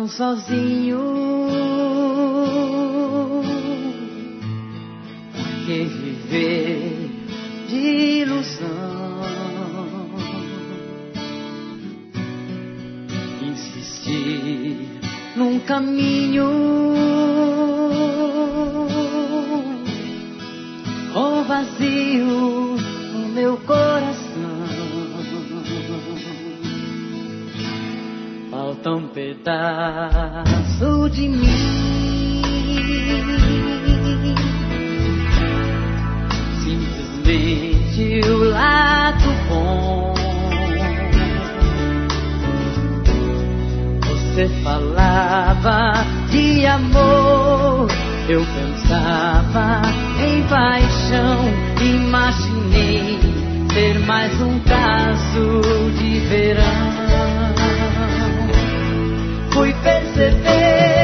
tão sozinho. Pra que viver de ilusão? Insistir num caminho com vazio no meu coração. Falta um pedaço de mim, simplesmente o lado bom. Você falava de amor, eu pensava em paixão. Imaginei ser mais um caso de verão. Fui perceber